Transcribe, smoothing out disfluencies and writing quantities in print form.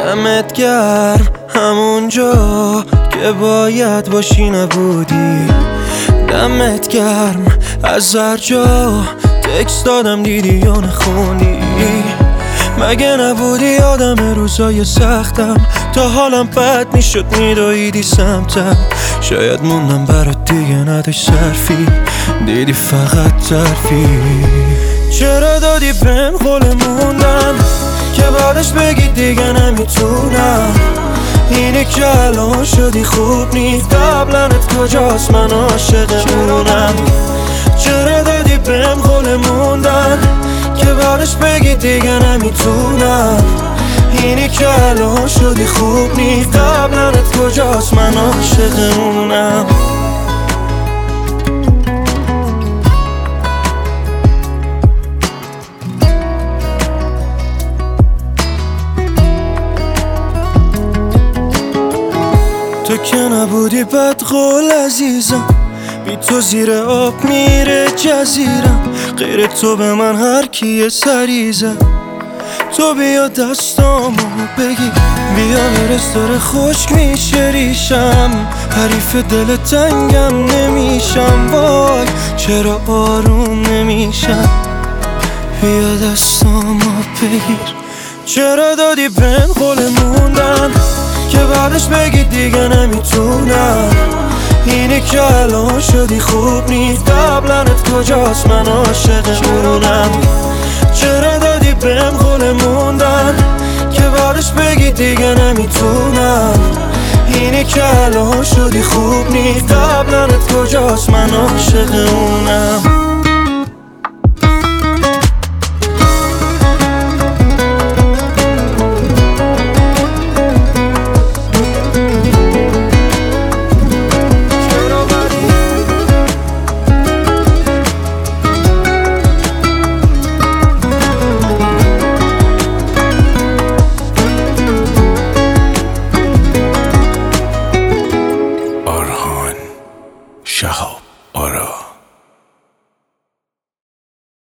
دمت گرم همونجا که باید باشی نبودی. دمت گرم از هر جا تکست دادم دیدی یا نخوندی. مگه نبودی آدم روزای سختم، تا حالم بد میشد میدویدی سمتم. شاید موندم برات دیگه نداشت صرفی، دیدی فقط ظرفی. چرا دادی بهم قول موندن که بعدش بگی دیگه نمیتونم؟ اینه که الان شدی خوب نیست، قبلنت کجاست من عاشقمونم. چرا دادی بهم قول موندن که بعدش بگی دیگه نمیتونم؟ اینی که الان شدی خوب نیست، قبلنت کجاست من عاشقمونم. تو که نبودی بد قول عزیزم، بی تو زیر آب میره جزیرم. غیر تو به من هر کیه سریزه. تو بیا دستامو بگی، بیا برس داره خشک میشه ریشم. حریف دل تنگم نمیشم، وای چرا آروم نمیشم. بیا دستامو بگیر. چرا دادی بهم قول موندن که بعدش بگی دیگه نمیتونم؟ اینه که الان شدی خوب نیست، قبلنت کجاست من عاشقمونم. چرا دادی بهم قول موندن که بعدش بگی دیگه نمیتونم؟ اینه که الان شدی خوب نیست، قبلنت کجاست من عاشقمونم.